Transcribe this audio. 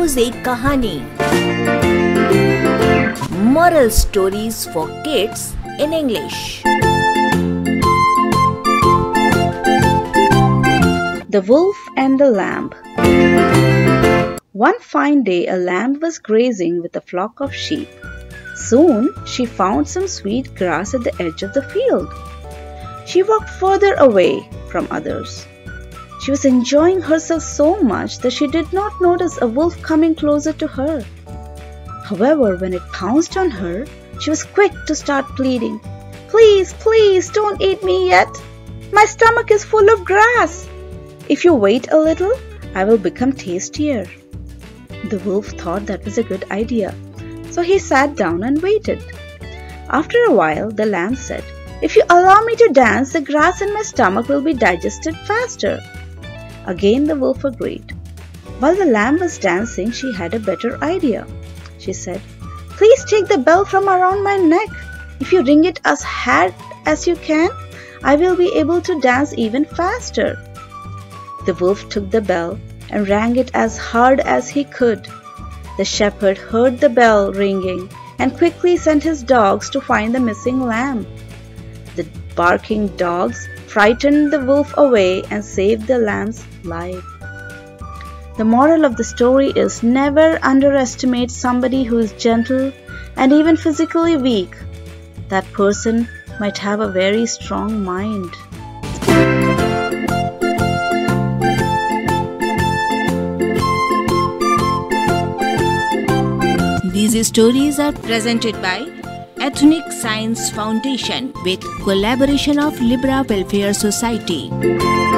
रोज एक कहानी. Moral stories for kids in English. The Wolf and the Lamb. One fine day, a lamb was grazing with a flock of sheep. Soon, she found some sweet grass at the edge of the field. She walked further away from others. She was enjoying herself so much that she did not notice a wolf coming closer to her. However, when it pounced on her, she was quick to start pleading. "Please, please, don't eat me yet. My stomach is full of grass. If you wait a little, I will become tastier." The wolf thought that was a good idea, so he sat down and waited. After a while, the lamb said, "If you allow me to dance, the grass in my stomach will be digested faster." Again the wolf agreed. While the lamb was dancing, she had a better idea. She said, "Please take the bell from around my neck. If you ring it as hard as you can, I will be able to dance even faster." The wolf took the bell and rang it as hard as he could. The shepherd heard the bell ringing and quickly sent his dogs to find the missing lamb. The barking dogs frightened the wolf away and saved the lamb's life. The moral of the story is never underestimate somebody who is gentle and even physically weak. That person might have a very strong mind. These stories are presented by Ethnic Science Foundation with collaboration of Libra Welfare Society.